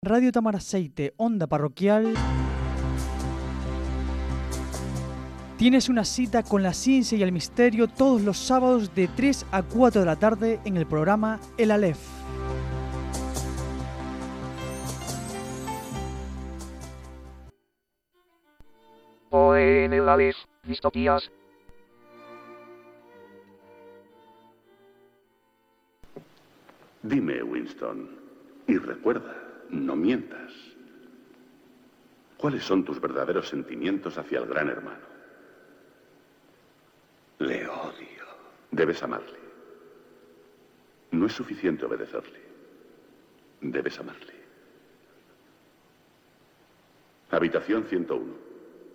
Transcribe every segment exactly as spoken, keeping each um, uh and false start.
Radio Tamaraceite, onda parroquial. Tienes una cita con la ciencia y el misterio todos los sábados de tres a cuatro de la tarde en el programa El Aleph. Hoy en El Aleph, distopías. Dime, Winston, y recuerda, no mientas. ¿Cuáles son tus verdaderos sentimientos hacia el Gran Hermano? Le odio. Debes amarle. No es suficiente obedecerle. Debes amarle. Habitación ciento uno.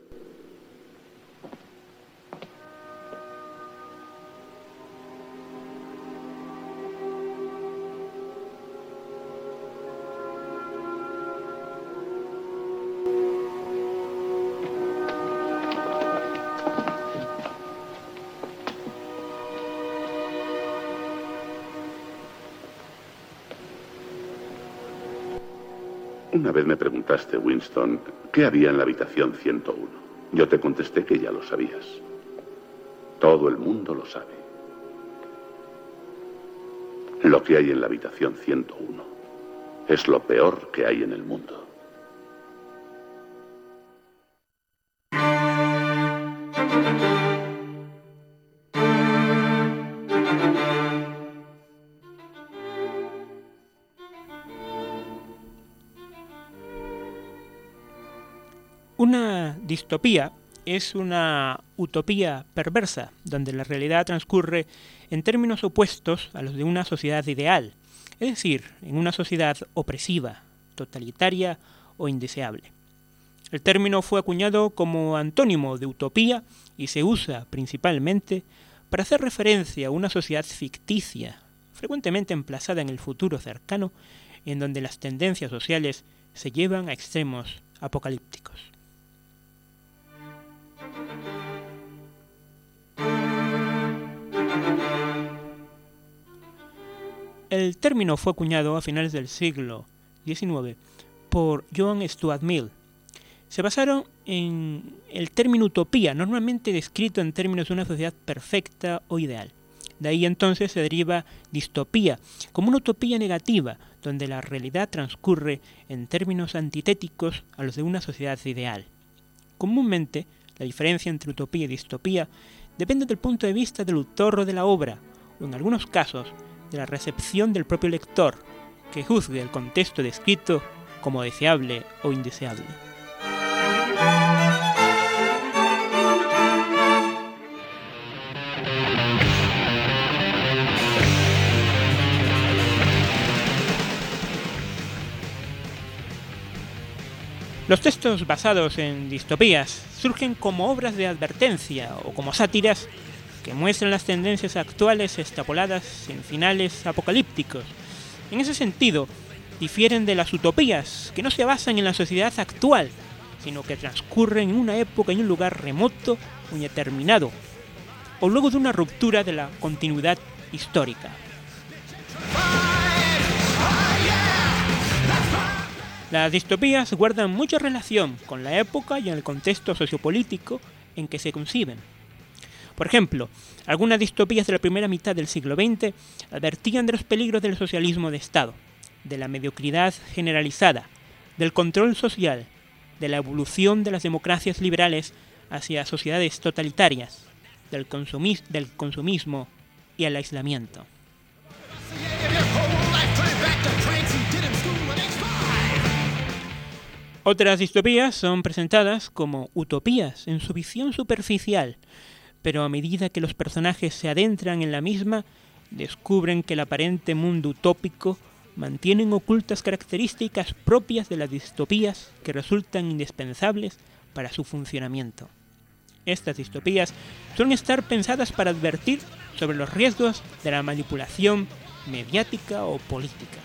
Una vez me preguntaste, Winston, ¿qué había en la habitación ciento uno? Yo te contesté que ya lo sabías. Todo el mundo lo sabe. Lo que hay en la habitación ciento uno es lo peor que hay en el mundo. Una distopía es una utopía perversa, donde la realidad transcurre en términos opuestos a los de una sociedad ideal, es decir, en una sociedad opresiva, totalitaria o indeseable. El término fue acuñado como antónimo de utopía y se usa principalmente para hacer referencia a una sociedad ficticia, frecuentemente emplazada en el futuro cercano, en donde las tendencias sociales se llevan a extremos apocalípticos. El término fue acuñado a finales del siglo diecinueve por John Stuart Mill. Se basaron en el término utopía, normalmente descrito en términos de una sociedad perfecta o ideal. De ahí entonces se deriva distopía, como una utopía negativa, donde la realidad transcurre en términos antitéticos a los de una sociedad ideal. Comúnmente, la diferencia entre utopía y distopía depende del punto de vista del autor de la obra, o en algunos casos, de la recepción del propio lector, que juzgue el contexto descrito como deseable o indeseable. Los textos basados en distopías surgen como obras de advertencia o como sátiras que muestran las tendencias actuales extrapoladas en finales apocalípticos. En ese sentido, difieren de las utopías, que no se basan en la sociedad actual, sino que transcurren en una época y un lugar remoto o indeterminado, o luego de una ruptura de la continuidad histórica. Las distopías guardan mucha relación con la época y en el contexto sociopolítico en que se conciben. Por ejemplo, algunas distopías de la primera mitad del siglo veinte advertían de los peligros del socialismo de Estado, de la mediocridad generalizada, del control social, de la evolución de las democracias liberales hacia sociedades totalitarias, del, consumis- del consumismo y el aislamiento. Otras distopías son presentadas como utopías en su visión superficial, pero a medida que los personajes se adentran en la misma, descubren que el aparente mundo utópico mantiene ocultas características propias de las distopías que resultan indispensables para su funcionamiento. Estas distopías suelen estar pensadas para advertir sobre los riesgos de la manipulación mediática o política.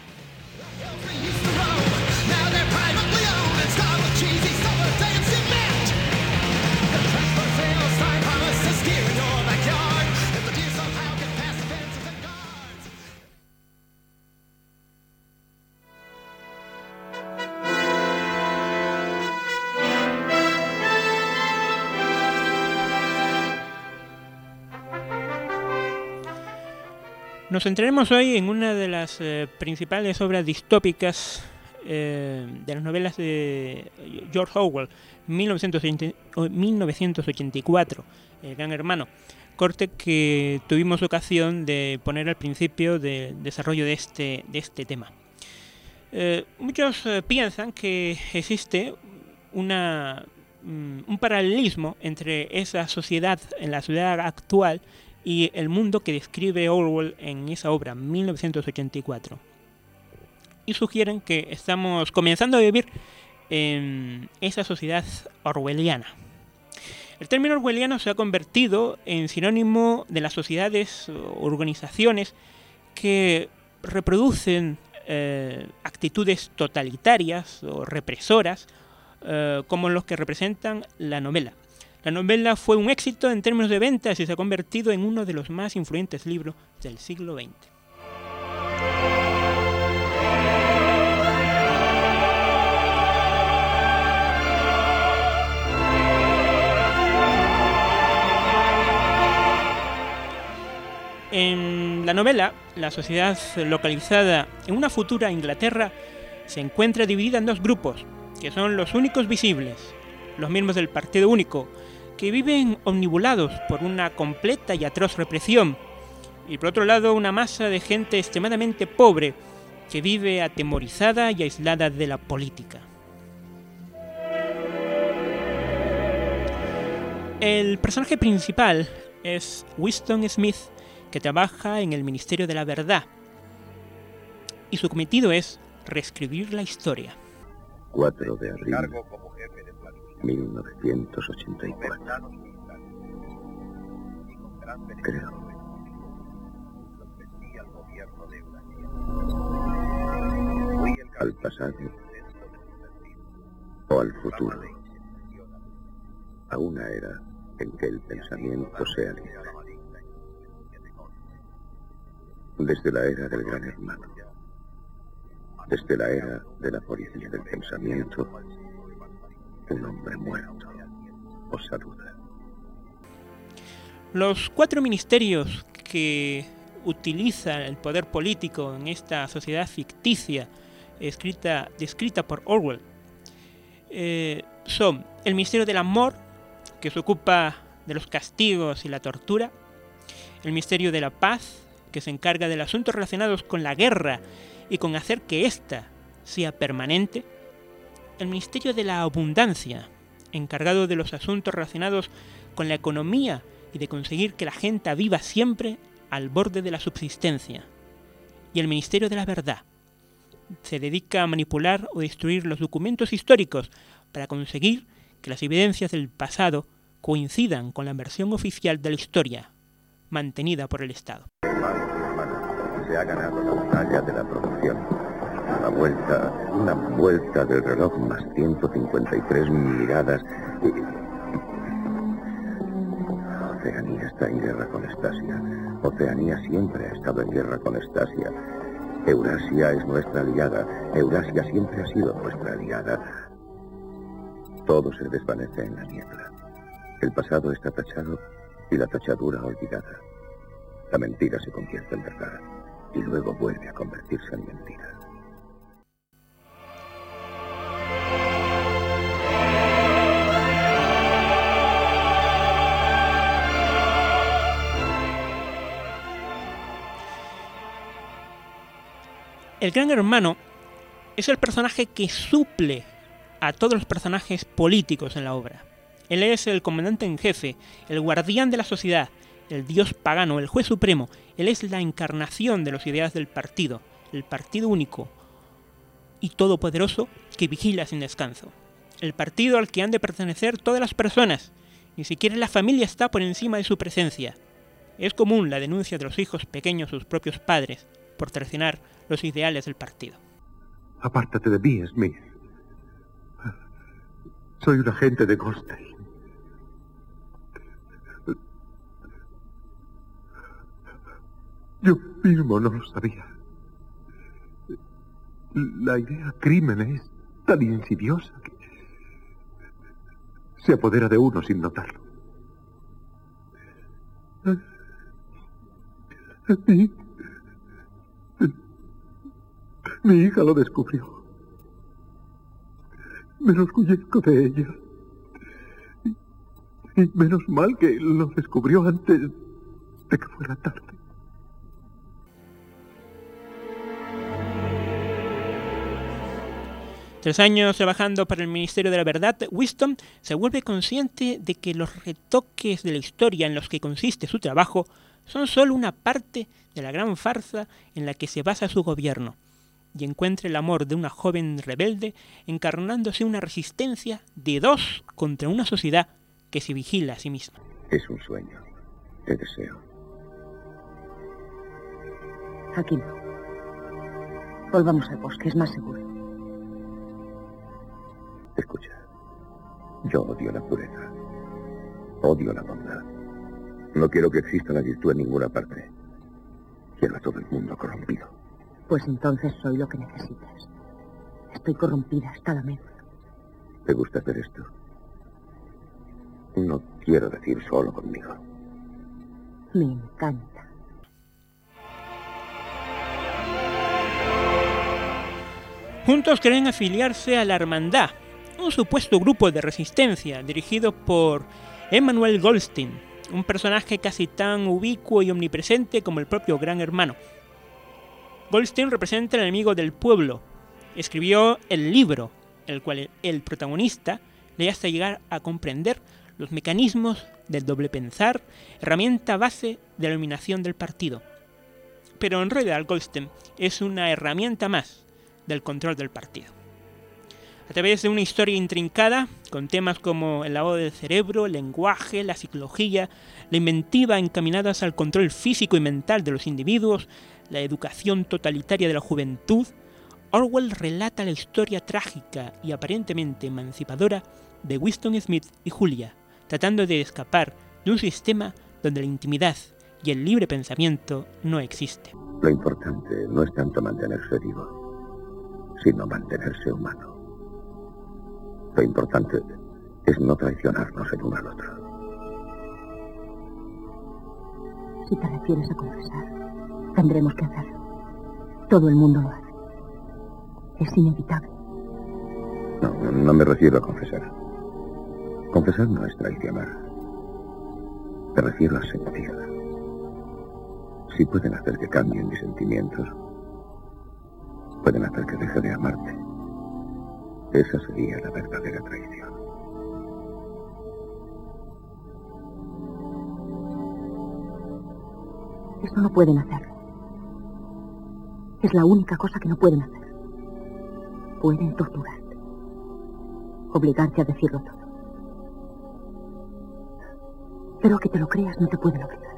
Nos centraremos hoy en una de las eh, principales obras distópicas eh, de las novelas de George Orwell, mil novecientos ochenta y cuatro, El Gran Hermano, corte que tuvimos ocasión de poner al principio del desarrollo de este, de este tema. Eh, muchos eh, piensan que existe una, um, un paralelismo entre esa sociedad, en la sociedad actual, y el mundo que describe Orwell en esa obra, mil novecientos ochenta y cuatro. Y sugieren que estamos comenzando a vivir en esa sociedad orwelliana. El término orwelliano se ha convertido en sinónimo de las sociedades o organizaciones que reproducen eh, actitudes totalitarias o represoras, eh, como los que representan la novela. La novela fue un éxito en términos de ventas y se ha convertido en uno de los más influyentes libros del siglo veinte. En la novela, la sociedad localizada en una futura Inglaterra se encuentra dividida en dos grupos, que son los únicos visibles, los miembros del Partido Único, que viven omnibulados por una completa y atroz represión, y por otro lado una masa de gente extremadamente pobre que vive atemorizada y aislada de la política. El personaje principal es Winston Smith, que trabaja en el Ministerio de la Verdad, y su cometido es reescribir la historia. cuatro de abril mil novecientos ochenta y cuatro. Creo. Al pasado o al futuro, a una era en que el pensamiento sea libre. Desde la era del Gran Hermano, desde la era de la policía del pensamiento, un hombre muerto os saluda. Los cuatro ministerios que utiliza el poder político en esta sociedad ficticia escrita, descrita por Orwell eh, son el Ministerio del Amor, que se ocupa de los castigos y la tortura; el Ministerio de la Paz, que se encarga de los asuntos relacionados con la guerra y con hacer que ésta sea permanente; el Ministerio de la Abundancia, encargado de los asuntos relacionados con la economía y de conseguir que la gente viva siempre al borde de la subsistencia; y el Ministerio de la Verdad se dedica a manipular o destruir los documentos históricos para conseguir que las evidencias del pasado coincidan con la versión oficial de la historia, mantenida por el Estado. Se ha ganado la batalla de la promoción. Una vuelta, una vuelta del reloj más ciento cincuenta y tres miradas. Y... Oceanía está en guerra con Estasia. Oceanía siempre ha estado en guerra con Estasia. Eurasia es nuestra aliada. Eurasia siempre ha sido nuestra aliada. Todo se desvanece en la niebla. El pasado está tachado y la tachadura olvidada. La mentira se convierte en verdad y luego vuelve a convertirse en mentira. El Gran Hermano es el personaje que suple a todos los personajes políticos en la obra. Él es el comandante en jefe, el guardián de la sociedad, el dios pagano, el juez supremo. Él es la encarnación de las ideas del partido, el partido único y todopoderoso que vigila sin descanso. El partido al que han de pertenecer todas las personas, ni siquiera la familia está por encima de su presencia. Es común la denuncia de los hijos pequeños a sus propios padres por traicionar los ideales del partido. Apártate de mí, Smith. Soy un agente de Goldstein. Yo mismo no lo sabía. La idea crimen es tan insidiosa que se apodera de uno sin notarlo. Smith, Mi hija lo descubrió. Me enorgullezco de ella. Y, y menos mal que lo descubrió antes de que fuera tarde. Tres años trabajando para el Ministerio de la Verdad, Winston se vuelve consciente de que los retoques de la historia en los que consiste su trabajo son solo una parte de la gran farsa en la que se basa su gobierno, y encuentra el amor de una joven rebelde encarnándose una resistencia de dos contra una sociedad que se vigila a sí misma. Es un sueño. Te deseo. Aquí no. Volvamos al bosque, es más seguro. Escucha. Yo odio la pureza. Odio la bondad. No quiero que exista la virtud en ninguna parte. Quiero a todo el mundo corrompido. Pues entonces soy lo que necesitas. Estoy corrompida hasta la médula. ¿Te gusta hacer esto? No quiero decir solo conmigo. Me encanta. Juntos creen afiliarse a la Hermandad, un supuesto grupo de resistencia dirigido por Emmanuel Goldstein, un personaje casi tan ubicuo y omnipresente como el propio Gran Hermano. Goldstein representa al enemigo del pueblo. Escribió el libro, el cual el protagonista lee hasta llegar a comprender los mecanismos del doble pensar, herramienta base de la dominación del partido. Pero en realidad Goldstein es una herramienta más del control del partido. A través de una historia intrincada, con temas como el lavado del cerebro, el lenguaje, la psicología, la inventiva encaminadas al control físico y mental de los individuos, la educación totalitaria de la juventud, Orwell relata la historia trágica y aparentemente emancipadora de Winston Smith y Julia, tratando de escapar de un sistema donde la intimidad y el libre pensamiento no existen. Lo importante no es tanto mantenerse vivo, sino mantenerse humano. Lo importante es no traicionarnos el uno al otro. Si te refieres a confesar, tendremos que hacerlo. Todo el mundo lo hace. Es inevitable. No, no me refiero a confesar. Confesar no es traicionar. Me refiero a sentir. Si pueden hacer que cambien mis sentimientos, pueden hacer que deje de amarte. Esa sería la verdadera traición. Eso no pueden hacerlo. Es la única cosa que no pueden hacer. Pueden torturarte. Obligarte a decirlo todo. Pero que te lo creas no te pueden obligar.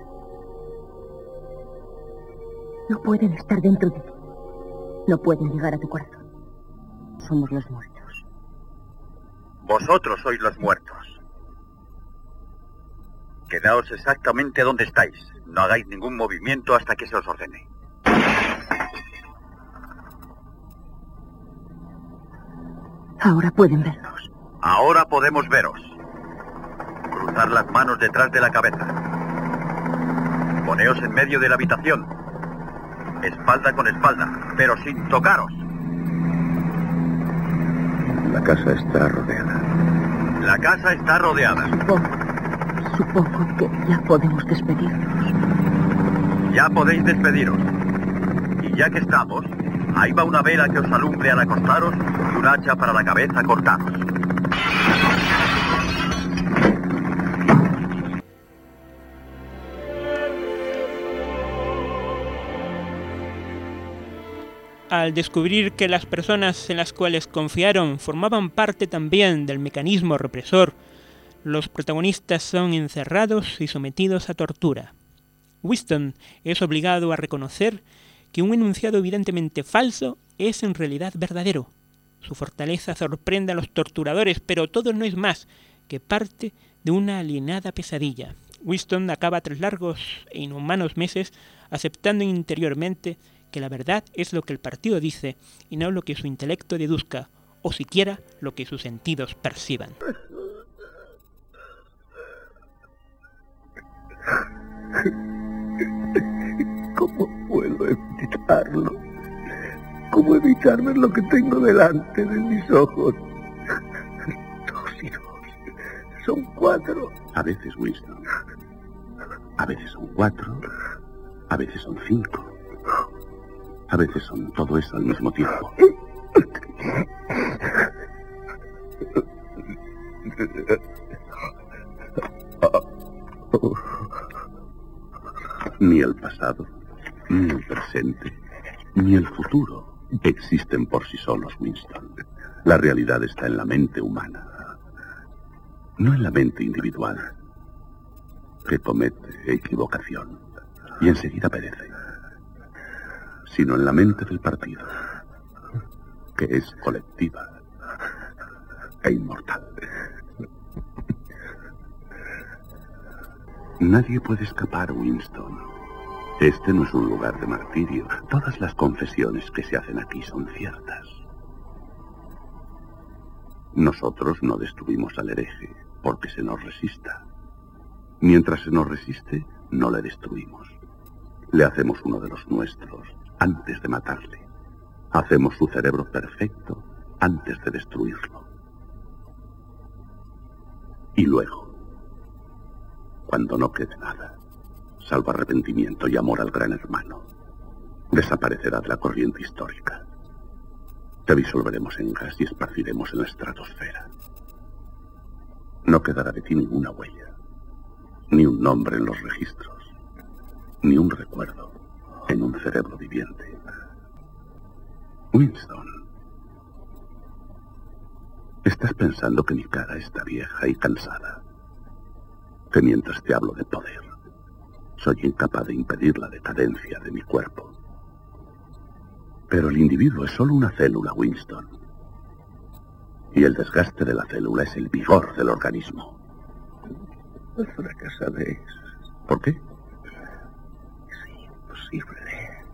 No pueden estar dentro de ti. No pueden llegar a tu corazón. Somos los muertos. Vosotros sois los muertos. Quedaos exactamente donde estáis. No hagáis ningún movimiento hasta que se os ordene. Ahora pueden vernos. Ahora podemos veros. Cruzar las manos detrás de la cabeza. Poneos en medio de la habitación. Espalda con espalda, pero sin tocaros. La casa está rodeada. La casa está rodeada. Supongo, supongo que ya podemos despedirnos. Ya podéis despediros. Y ya que estamos, ahí va una vela que os alumbre al acostaros y un hacha para la cabeza cortaros. Al descubrir que las personas en las cuales confiaron formaban parte también del mecanismo represor, los protagonistas son encerrados y sometidos a tortura. Winston es obligado a reconocer que un enunciado evidentemente falso es en realidad verdadero. Su fortaleza sorprende a los torturadores, pero todo no es más que parte de una alienada pesadilla. Winston acaba tras largos e inhumanos meses aceptando interiormente que la verdad es lo que el partido dice y no lo que su intelecto deduzca, o siquiera lo que sus sentidos perciban. ¿Cómo puedo evitarlo? cómo evitar ver lo que tengo delante de mis ojos. Dos y dos. Son cuatro. A veces, Winston. A veces son cuatro. A veces son cinco. A veces son todo eso al mismo tiempo. Ni el pasado, ni el presente, ni el futuro existen por sí solos, Winston. La realidad está en la mente humana, no en la mente individual, que comete equivocación y enseguida perece, sino en la mente del partido, que es colectiva e inmortal. Nadie puede escapar, Winston. Este no es un lugar de martirio. Todas las confesiones que se hacen aquí son ciertas. Nosotros no destruimos al hereje porque se nos resista. Mientras se nos resiste, no le destruimos. Le hacemos uno de los nuestros antes de matarle. Hacemos su cerebro perfecto antes de destruirlo. Y luego, cuando no quede nada, salvo arrepentimiento y amor al gran hermano, desaparecerá de la corriente histórica. Te disolveremos en gas y esparciremos en la estratosfera. No quedará de ti ninguna huella, ni un nombre en los registros, ni un recuerdo en un cerebro viviente. Winston, estás pensando que mi cara está vieja y cansada, que mientras te hablo de poder, soy incapaz de impedir la decadencia de mi cuerpo. Pero el individuo es solo una célula, Winston. Y el desgaste de la célula es el vigor del organismo. Fracasaréis. ¿Por qué? Es imposible.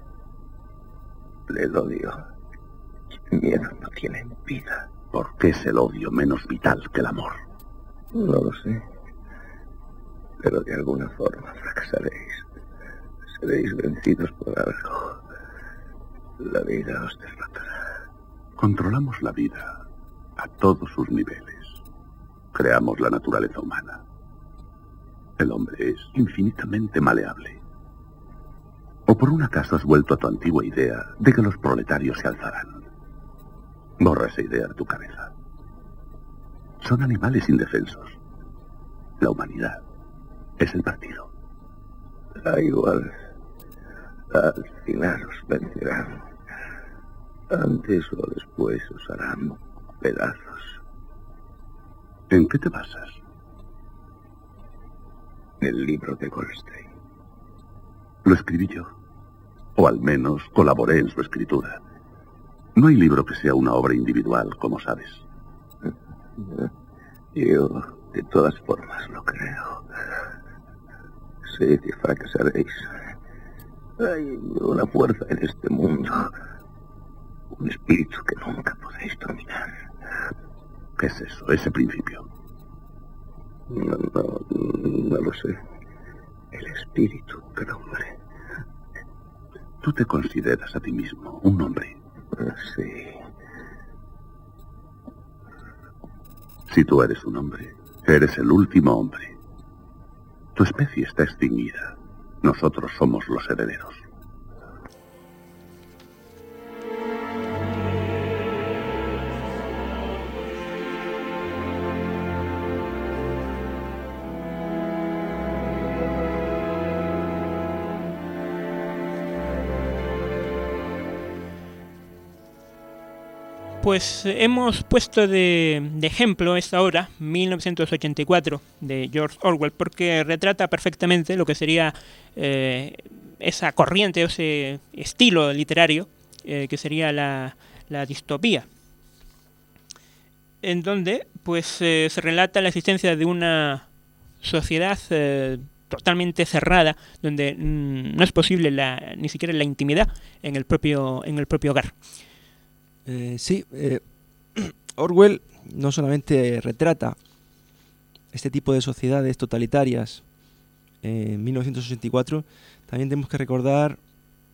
El odio. El miedo no tienen vida. ¿Por qué es el odio menos vital que el amor? No lo sé. Pero de alguna forma fracasaréis. Seréis vencidos por algo. La vida os derrotará. Controlamos la vida a todos sus niveles. Creamos la naturaleza humana. El hombre es infinitamente maleable. ¿O por un acaso has vuelto a tu antigua idea de que los proletarios se alzarán? Borra esa idea de tu cabeza. Son animales indefensos. La humanidad es el partido. Da igual. Al final os vencerán. Antes o después os harán pedazos. ¿En qué te basas? El libro de Goldstein. Lo escribí yo. O al menos colaboré en su escritura. No hay libro que sea una obra individual, como sabes. Yo, de todas formas, lo creo. Sé que fracasaréis. Hay una fuerza en este mundo. Un espíritu que nunca podréis dominar. ¿Qué es eso, ese principio? No, no, no lo sé. El espíritu del hombre. ¿Tú te consideras a ti mismo un hombre? Sí. Si tú eres un hombre, eres el último hombre. Tu especie está extinguida. Nosotros somos los herederos. Pues hemos puesto de, de ejemplo esta obra, mil novecientos ochenta y cuatro, de George Orwell, porque retrata perfectamente lo que sería eh, esa corriente, ese estilo literario, eh, que sería la, la distopía, en donde pues eh, se relata la existencia de una sociedad eh, totalmente cerrada, donde mm, no es posible la, ni siquiera la intimidad en el propio, en el propio hogar. Eh, sí, eh, Orwell no solamente retrata este tipo de sociedades totalitarias en mil novecientos ochenta y cuatro, también tenemos que recordar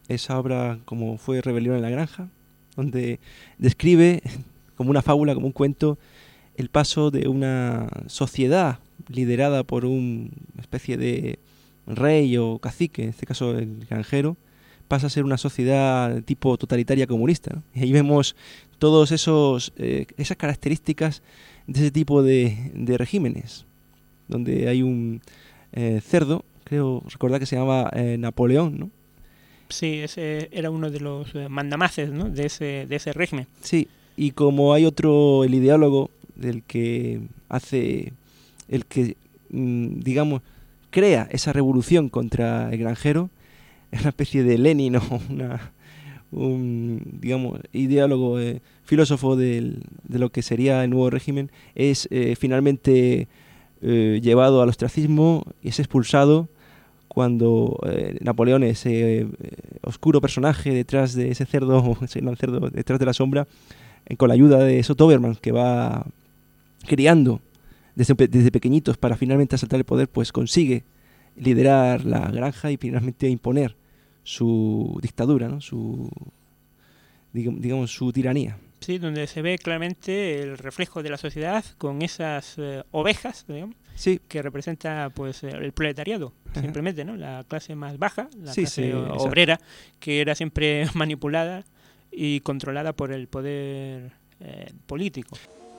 esa obra como fue Rebelión en la Granja, donde describe como una fábula, como un cuento, el paso de una sociedad liderada por una especie de rey o cacique, en este caso el granjero, pasa a ser una sociedad tipo totalitaria comunista, ¿no? Y ahí vemos todos esos eh, esas características de ese tipo de, de regímenes, donde hay un eh, cerdo, creo recordar que se llamaba eh, Napoleón, ¿no? Sí, ese era uno de los mandamases, ¿no? de ese de ese régimen. Sí, y como hay otro, el ideólogo del que hace, el que, mmm, digamos, crea esa revolución contra el granjero, es una especie de Lenin o una, un, digamos, ideólogo, eh, filósofo del, de lo que sería el nuevo régimen, es eh, finalmente eh, llevado al ostracismo y es expulsado cuando eh, Napoleón, ese eh, oscuro personaje detrás de ese cerdo, ese gran cerdo detrás de la sombra, eh, con la ayuda de Sotoberman, que va criando desde, desde pequeñitos para finalmente asaltar el poder, pues consigue liderar la granja y finalmente imponer su dictadura, ¿no? Su, digamos, su tiranía. Sí, donde se ve claramente el reflejo de la sociedad con esas eh, ovejas, digamos, sí, que representa pues el proletariado, ajá, simplemente, ¿no? La clase más baja, la sí, clase sí, obrera, que era siempre manipulada y controlada por el poder eh, político.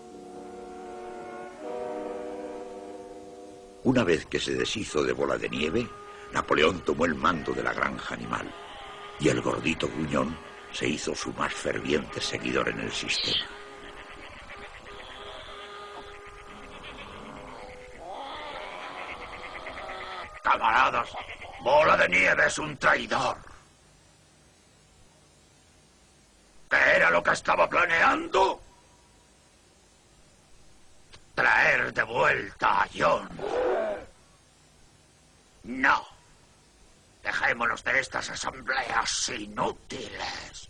Una vez que se deshizo de Bola de Nieve, Napoleón tomó el mando de la granja animal y el gordito gruñón se hizo su más ferviente seguidor en el sistema. Camaradas, Bola de Nieve es un traidor. ¿Qué era lo que estaba planeando? Traer de vuelta a John. No. Dejémonos de estas asambleas inútiles.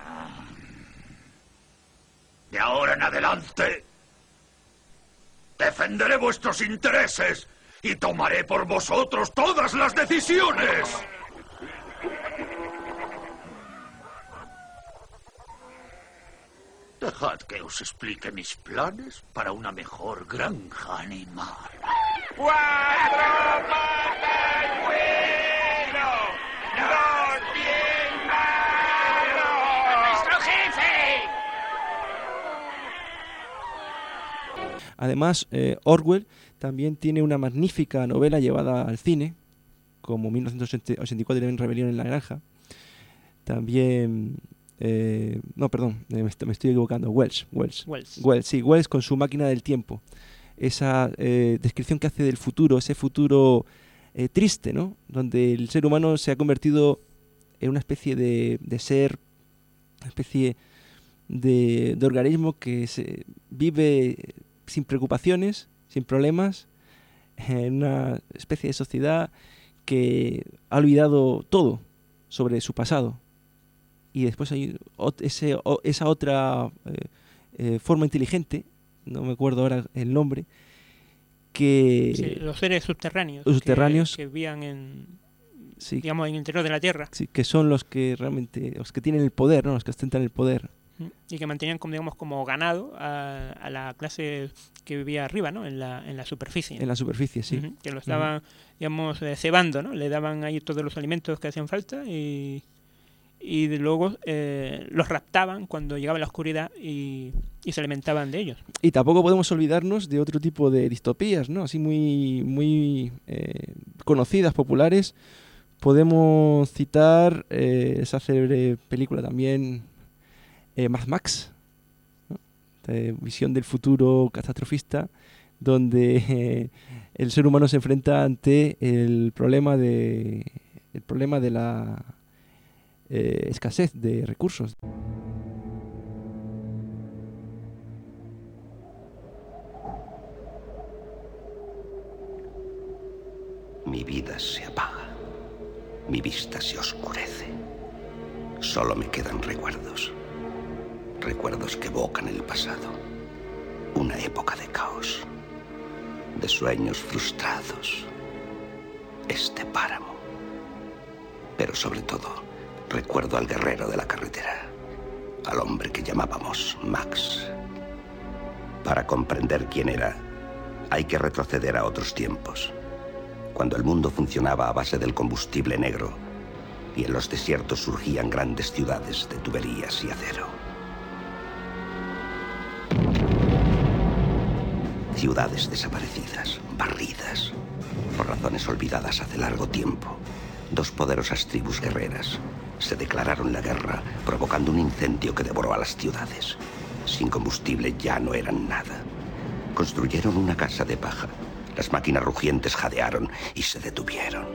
De ahora en adelante, defenderé vuestros intereses y tomaré por vosotros todas las decisiones. Dejad que os explique mis planes para una mejor granja animal. ¡Cuatro patas bueno! ¡Dos bien malo! ¡Nuestro jefe! Además, eh, Orwell también tiene una magnífica novela llevada al cine, como mil novecientos ochenta y cuatro, Rebelión en la Granja. También... Eh, no, perdón, me, me estoy equivocando. Wells, Wells, Wells. Wells, sí, Wells con su Máquina del Tiempo. Esa eh, descripción que hace del futuro, ese futuro eh, triste, ¿no? Donde el ser humano se ha convertido en una especie de, de ser, una especie de, de organismo que se vive sin preocupaciones, sin problemas, en una especie de sociedad que ha olvidado todo sobre su pasado. Y después hay ese, esa otra eh, eh, forma inteligente, no me acuerdo ahora el nombre, que... Sí, los seres subterráneos. Los subterráneos. Que, que vivían en, sí, digamos, en el interior de la Tierra. Sí, que son los que realmente, los que tienen el poder, ¿no? Los que ostentan el poder. Y que mantenían, como, digamos, como ganado a, a la clase que vivía arriba, ¿no? En la, en la superficie. En la superficie, sí. Uh-huh. Que lo estaban, uh-huh. digamos, eh, cebando, ¿no? Le daban ahí todos los alimentos que hacían falta y... y de luego eh, los raptaban cuando llegaba la oscuridad y, y se alimentaban de ellos. Y tampoco podemos olvidarnos de otro tipo de distopías, ¿no? Así muy, muy eh, conocidas, populares. Podemos citar eh, esa célebre película también, eh, Mad Max, ¿no? De visión del futuro catastrofista, donde eh, el ser humano se enfrenta ante el problema de, el problema de la... Eh, escasez de recursos. Mi vida se apaga, mi vista se oscurece. Solo me quedan recuerdos, recuerdos que evocan el pasado, una época de caos, de sueños frustrados, este páramo, pero sobre todo recuerdo al guerrero de la carretera, al hombre que llamábamos Max. Para comprender quién era, hay que retroceder a otros tiempos, cuando el mundo funcionaba a base del combustible negro y en los desiertos surgían grandes ciudades de tuberías y acero. Ciudades desaparecidas, barridas, por razones olvidadas hace largo tiempo. Dos poderosas tribus guerreras se declararon la guerra, provocando un incendio que devoró a las ciudades. Sin combustible ya no eran nada. Construyeron una casa de paja. Las máquinas rugientes jadearon y se detuvieron.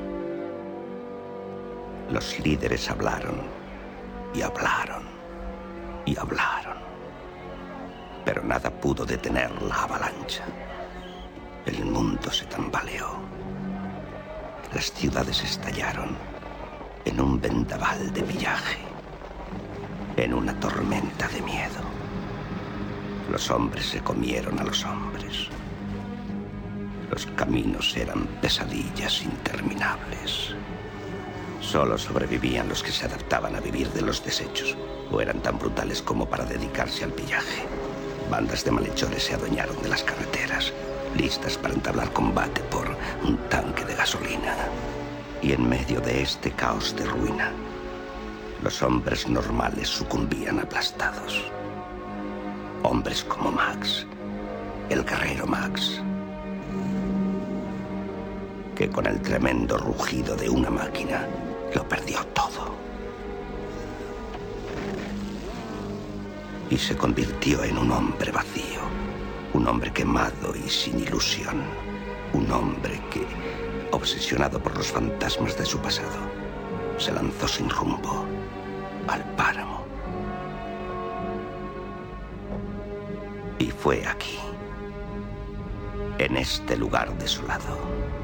Los líderes hablaron y hablaron y hablaron. Pero nada pudo detener la avalancha. El mundo se tambaleó. Las ciudades estallaron en un vendaval de pillaje, en una tormenta de miedo. Los hombres se comieron a los hombres. Los caminos eran pesadillas interminables. Solo sobrevivían los que se adaptaban a vivir de los desechos, o eran tan brutales como para dedicarse al pillaje. Bandas de malhechores se adueñaron de las carreteras, listas para entablar combate por un tanque de gasolina. Y en medio de este caos de ruina, los hombres normales sucumbían aplastados. Hombres como Max, el guerrero Max, que con el tremendo rugido de una máquina lo perdió todo. Y se convirtió en un hombre vacío, un hombre quemado y sin ilusión, un hombre que, obsesionado por los fantasmas de su pasado, se lanzó sin rumbo al páramo. Y fue aquí, en este lugar desolado,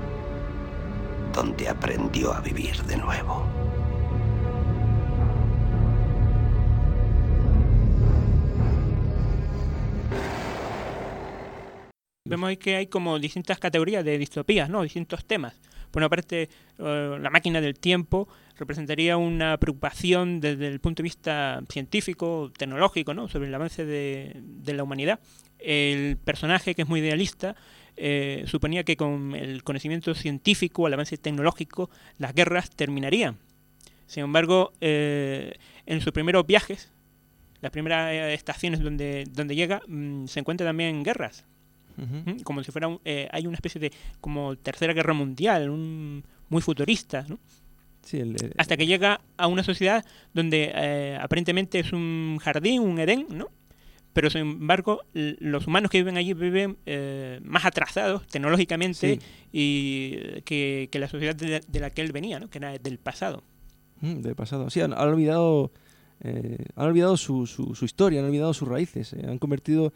donde aprendió a vivir de nuevo. Vemos ahí que hay como distintas categorías de distopías, ¿no? Distintos temas. Por una parte, uh, la máquina del tiempo representaría una preocupación desde el punto de vista científico, tecnológico, ¿no? Sobre el avance de, de la humanidad. El personaje, que es muy idealista, eh, suponía que con el conocimiento científico, el avance tecnológico, las guerras terminarían. Sin embargo, eh, en sus primeros viajes, las primeras estaciones donde, donde llega, mmm, se encuentra también en guerras. Uh-huh. Como si fuera un, eh, hay una especie de como tercera guerra mundial, un, muy futurista, ¿no? Sí, el, el, hasta que llega a una sociedad donde eh, aparentemente es un jardín, un Edén, ¿no? Pero sin embargo los humanos que viven allí viven eh, más atrasados tecnológicamente, sí, y que, que la sociedad de la, de la que él venía, ¿no? Que era del pasado. Mm, del pasado. Sí, han, han olvidado eh, han olvidado su, su, su historia, han olvidado sus raíces, eh, han convertido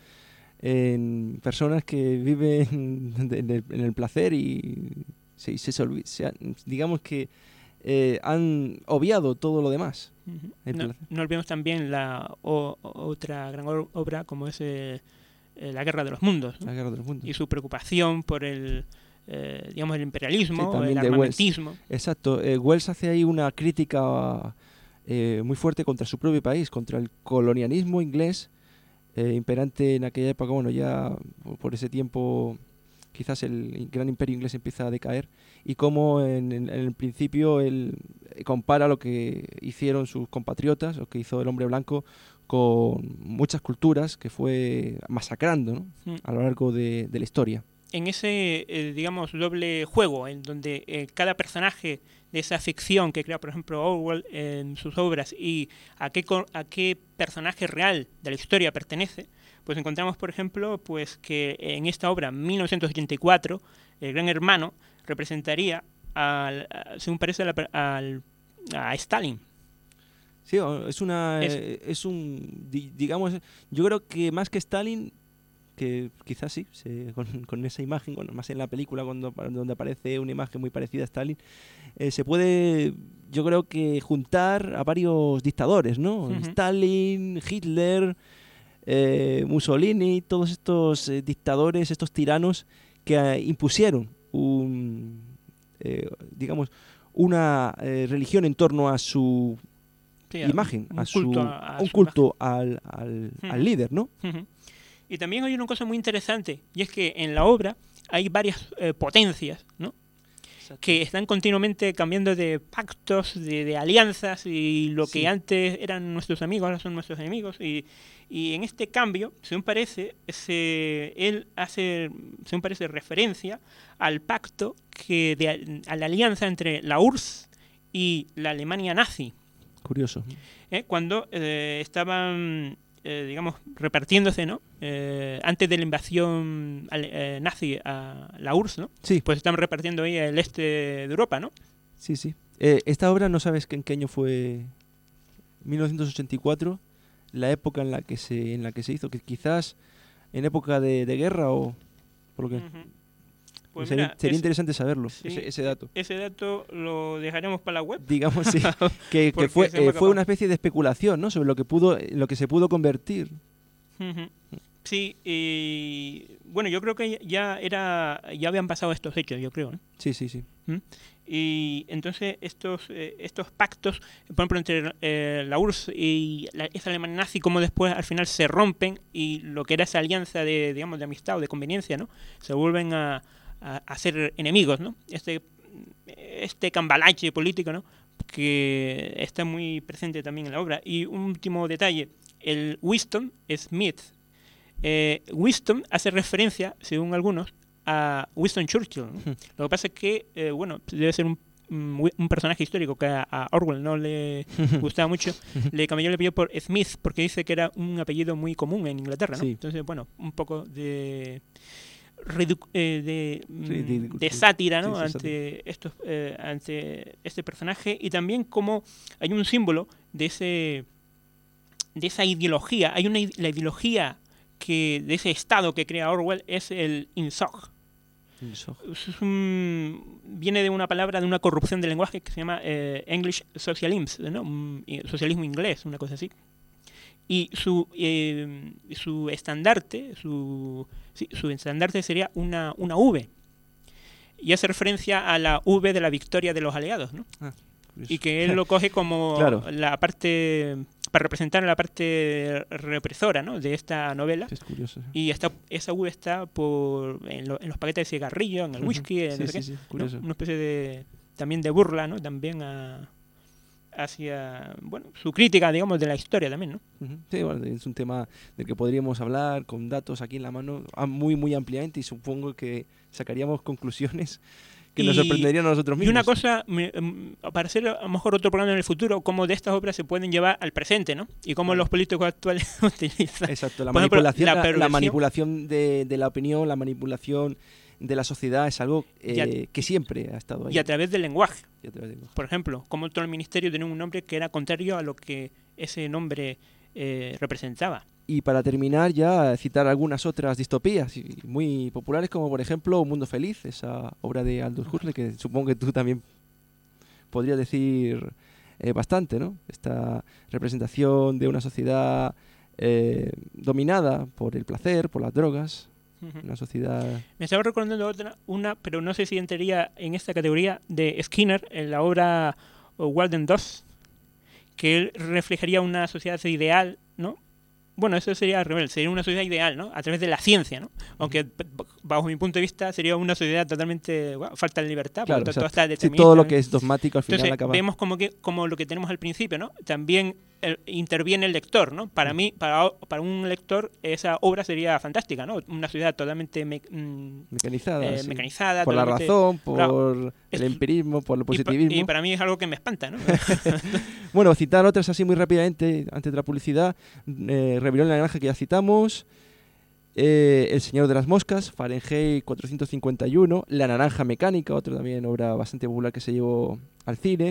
en personas que viven en el, en el placer y se, se, se, se, digamos que eh, han obviado todo lo demás. Uh-huh. No, no olvidemos también la o, otra gran obra como es eh, La Guerra de los Mundos, ¿no? La Guerra de los Mundos. Y su preocupación por el eh, digamos el imperialismo, sí, el armamentismo. Wells. Exacto. Eh, Wells hace ahí una crítica eh, muy fuerte contra su propio país, contra el colonialismo inglés Eh, imperante en aquella época. Bueno, ya por ese tiempo quizás el gran imperio inglés empieza a decaer, y cómo en, en, en el principio él compara lo que hicieron sus compatriotas, lo que hizo el hombre blanco con muchas culturas que fue masacrando, ¿no? mm. a lo largo de, de la historia. En ese, eh, digamos, doble juego, en donde eh, cada personaje de esa ficción que crea, por ejemplo, Orwell en sus obras, y a qué, a qué personaje real de la historia pertenece, pues encontramos, por ejemplo, pues que en esta obra, mil novecientos ochenta y cuatro, el Gran Hermano representaría, al, a, según parece, al, al, a Stalin. Sí, es una... Es, es un... digamos, yo creo que más que Stalin, que quizás sí, se, con, con esa imagen, bueno, más en la película cuando donde aparece una imagen muy parecida a Stalin, eh, se puede, yo creo que juntar a varios dictadores, ¿no? Uh-huh. Stalin, Hitler, eh, Mussolini, todos estos eh, dictadores, estos tiranos que eh, impusieron un, eh, digamos, una eh, religión en torno a su Sí, imagen, un a su, culto a- a un su culto al, al, Ujú. al líder, ¿no? Ujú. Y también hay una cosa muy interesante, y es que en la obra hay varias eh, potencias, ¿no? Que están continuamente cambiando de pactos, de, de alianzas, y lo que Sí. antes eran nuestros amigos ahora son nuestros enemigos. Y, y en este cambio, según parece, se, él hace, según parece, referencia al pacto, que de, a la alianza entre la U R S S y la Alemania nazi. Curioso. ¿eh? Cuando eh, estaban, eh, digamos, repartiéndose, ¿no? Eh, antes de la invasión ale- eh, nazi a la U R S S, ¿no? Sí. Pues estaban repartiendo ahí el este de Europa, ¿no? Sí, sí. Eh, esta obra, ¿no sabes que en qué año fue? mil novecientos ochenta y cuatro, la época en la que se en la que se hizo, que quizás en época de, de guerra o por lo que Ujú. Pues sería, mira, sería es- interesante saberlo, sí, ese, ese dato. Ese dato lo dejaremos para la web. Digamos sí, que, que Porque fue se me eh, ha fue acabado. una especie de especulación, ¿no? Sobre lo que pudo lo que se pudo convertir. Ujú. Sí, y bueno, yo creo que ya era ya habían pasado estos hechos, yo creo, ¿no? Sí, sí, sí. ¿Mm? Y entonces estos eh, estos pactos, por ejemplo, entre eh, la U R S S y la, esa Alemania nazi, como después al final se rompen y lo que era esa alianza de, digamos, de amistad o de conveniencia, ¿no? Se vuelven a, a, a ser enemigos, ¿no? Este, este cambalache político, ¿no? Que está muy presente también en la obra. Y un último detalle, el Winston Smith. Eh, Winston hace referencia, según algunos, a Winston Churchill, ¿no? Lo que pasa es que, eh, bueno, debe ser un, un un personaje histórico que a, a Orwell no le gustaba mucho. Le cambió el apellido por Smith porque dice que era un apellido muy común en Inglaterra, ¿no? Sí. Entonces, bueno, un poco de redu- eh, de, mm, Ridículo, de sí. sátira, ¿no? Sí, sí, ante sátira. estos eh, ante este personaje, y también como hay un símbolo de ese de esa ideología, hay una ide- la ideología que de ese estado que crea Orwell es el INSOG. Eso. Es un- viene de una palabra, de una corrupción del lenguaje que se llama eh, English Socialism, ¿no? Un- eh, socialismo inglés, una cosa así. Y su eh, su estandarte, su sí, su estandarte sería una una V. Y hace referencia a la V de la victoria de los aliados, ¿no? Ah, curioso. Y que él lo coge como Claro. la parte, para representar la parte represora, ¿no? De esta novela. Es curioso. sí. Y está, esa V está por, en, lo- en los paquetes de cigarrillo, en el Ujú. whisky, en Sí, no sé sí, qué, sí, ¿no? curioso. Una especie de, también de burla, ¿no? También a, hacia, bueno, su crítica, digamos, de la historia también, ¿no? Ujú. Sí, bueno, es un tema del que podríamos hablar con datos aquí en la mano ah, muy, muy ampliamente, y supongo que sacaríamos conclusiones que nos Y- sorprenderían a nosotros mismos. Y una cosa, me- em, para hacer a lo mejor otro programa en el futuro, cómo de estas obras se pueden llevar al presente, ¿no? Y cómo Claro. los políticos actuales utilizan. Exacto, la Por ejemplo, manipulación, la la, la perversión. manipulación de, de la opinión, la manipulación de la sociedad es algo eh, Y a- que siempre ha estado ahí. Y a través del lenguaje. Y a través del- Por ejemplo, como todo el ministerio tenía un nombre que era contrario a lo que ese nombre eh, representaba. Y para terminar ya citar algunas otras distopías y muy populares, como por ejemplo Un Mundo Feliz, esa obra de Aldous Huxley que supongo que tú también podrías decir eh, bastante, ¿no? Esta representación de una sociedad eh, dominada por el placer, por las drogas, Ujú. una sociedad... Me estaba recordando otra, una, pero no sé si entraría en esta categoría, de Skinner, en la obra oh, Walden dos, que él reflejaría una sociedad ideal, ¿no? Bueno, eso sería al revés, sería una sociedad ideal, ¿no? A través de la ciencia, ¿no? Aunque p- p- bajo mi punto de vista sería una sociedad totalmente, bueno, falta de libertad, Claro, porque todo exacto. está Sí, determinista. todo lo que es dogmático al final Entonces, acaba... vemos como que como lo que tenemos al principio, ¿no? También eh, interviene el lector, ¿no? Para mí, para, para un lector, esa obra sería fantástica, ¿no? Una sociedad totalmente me- mm, mecanizada, eh, sí. mecanizada, por la totalmente- razón, por Claro. el Es- empirismo, por el y pa- positivismo. Y, para mí es algo que me espanta, ¿no? Bueno, citar otras así muy rápidamente antes de la publicidad. Eh, Rebelión en la Granja, que ya citamos. Eh, El Señor de las Moscas, Fahrenheit cuatrocientos cincuenta y uno. La Naranja Mecánica, otra también obra bastante popular que se llevó al cine.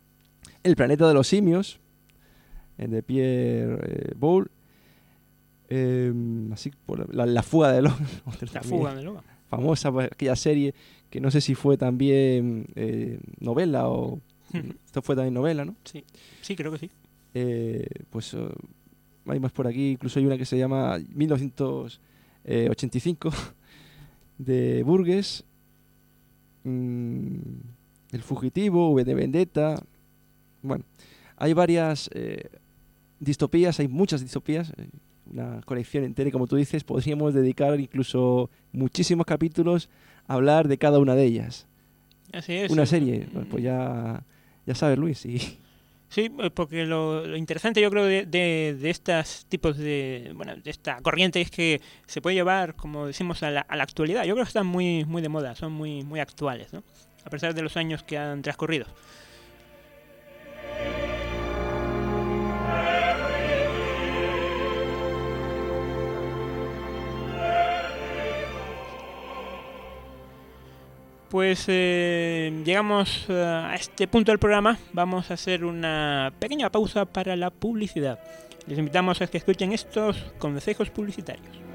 El Planeta de los Simios, el de Pierre eh, Boulle. Eh, así por la, la Fuga de Logan. otra La también Fuga de Logan. Famosa, pues, aquella serie que no sé si fue también eh, novela o... Esto fue también novela, ¿no? Sí, sí, creo que sí. Eh, pues eh, hay más por aquí, incluso hay una que se llama mil novecientos ochenta y cinco de Burgess, mm, El Fugitivo, V de Vendetta. Bueno, hay varias eh, distopías, hay muchas distopías, eh, una colección entera y como tú dices, podríamos dedicar incluso muchísimos capítulos a hablar de cada una de ellas. Así es. Una serie, pues ya, ya sabes, Luis. Y... Sí, porque lo, lo interesante yo creo de, de, de estos tipos de, bueno, de esta corriente es que se puede llevar, como decimos, a la, a la actualidad. Yo creo que están muy, muy de moda, son muy, muy actuales, ¿no? A pesar de los años que han transcurrido. Pues eh, llegamos a este punto del programa. Vamos a hacer una pequeña pausa para la publicidad. Les invitamos a que escuchen estos consejos publicitarios.